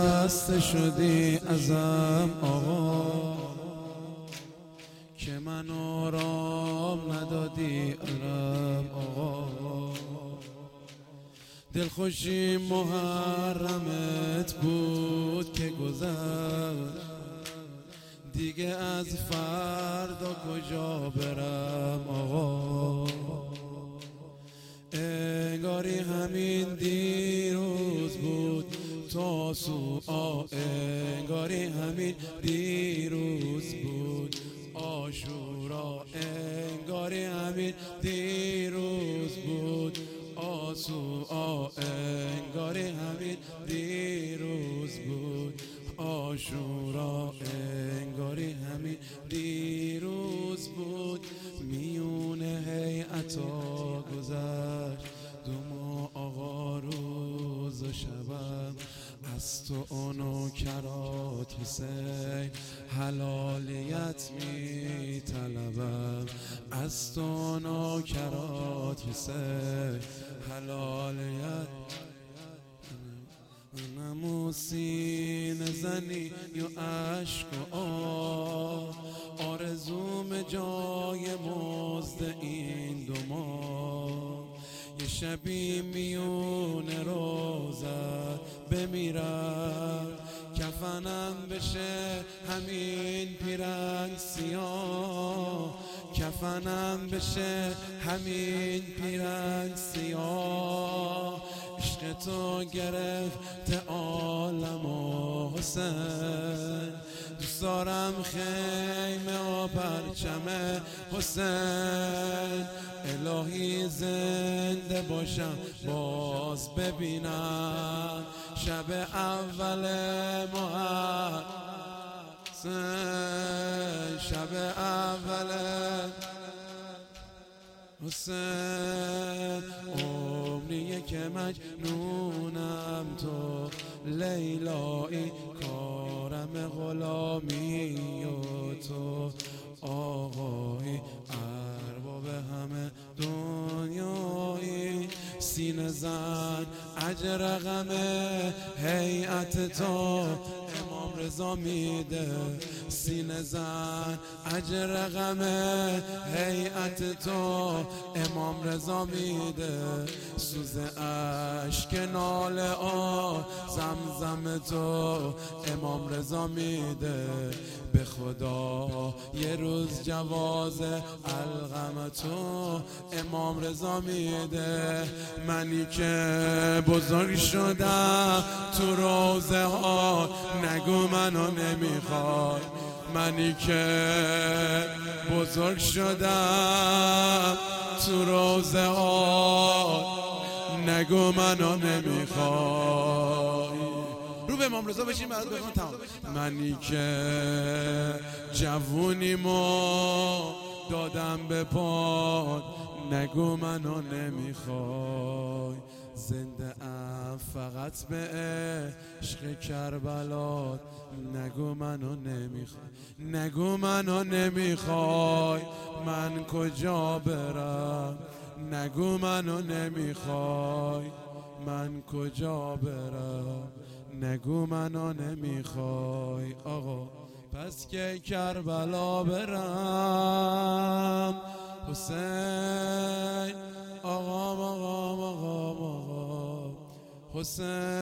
خسته شدی ازم آقا، که من آرام ندادی علم آقا. دلخوشی محرمت بود که گذشت، دیگه از فردا کجا برم آقا. انگاری همین دیروز بود تاسوعا، انگاری همین دیروز بود عاشورا، انگاری همین دیروز بود آسوعا، انگاری همین دیروز بود عاشورا، انگاری همین دیروز بود. میون هیئتا گذشت دو ماه آقا، روز و شبم از تو نوکرات حسین حلالیت می طلبم، از تو نوکرات حسین حلالیت. منم سینه زنی و عشق و آرزوم جای مزد این دو ماه. یه شبی میون روزت بمیرم، کفنم بشه همین پیرنگ سیاه، کفنم بشه همین پیرنگ سیاه. عشق تو گرفت عالم و حسین، دوست دارم خیمه و پرچم حسین. الهی زنده باشم باز ببینم شب اول محرم، شب اول حسین. عمریه که مجنونم تو لیلایی، کارم غلامی و تو آقایی، ارباب همه دنیایی. سینه زن اجرقم هیئت تو امام رضا میده، سینه زن اجرقم هیئت تو امام رضا میده. سوز اشک ناله زمزم تو امام رضا میده. به خدا یه روز جواز القم تو امام رضا میده. منی که بزرگ شدم تو روزه ها، نگو منو نمیخوای. منی که بزرگ شدم تو روزه ها، نگو منو نمیخوای. رو به امام رضا بشین بعد بخون تمام. منی که جوونیمو دادم به پاد، نگو منو نمیخوای. زنده ام فقط به عشق کربلات، نگو منو نمیخوای، نگو منو نمیخوای. من کجا برم، نگو منو نمیخوای. من کجا برم، نگو منو نمیخوای آقا. پس که کربلا برم حسین، آقا آقا آقا آقا حسین.